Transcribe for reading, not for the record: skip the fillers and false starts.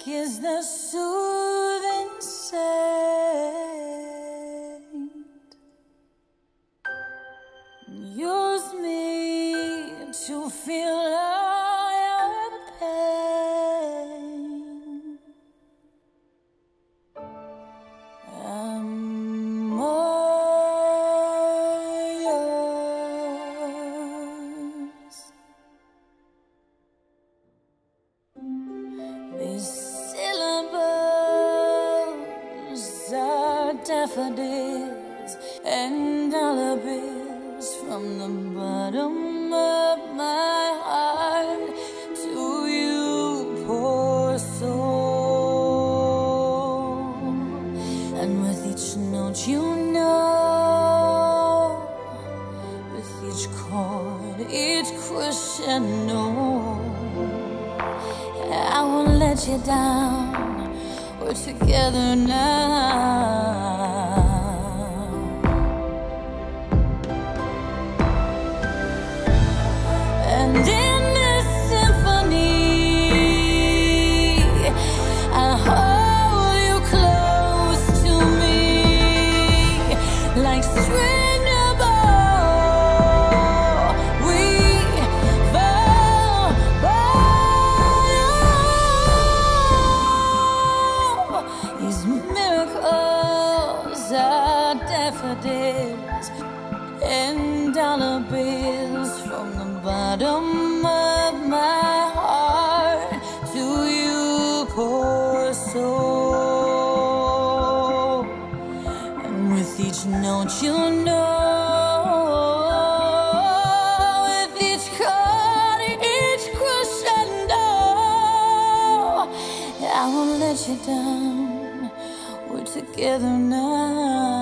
is the soothing saint. Use me to feel all your pain. I'm all yours. These syllables are daffodils and dollar bills from the bottom of my heart to you, poor soul. And with each note, you know, with each chord, each crescendo, I won't let you down. We're together now. And in this symphony, I hold you close to me like string to bow. We fall by. These miracles are daffodils and dollar bills from the bottom of my heart to you, poor soul. And with each note, you know, with each chord, each crescendo, I won't let you down. We're together now.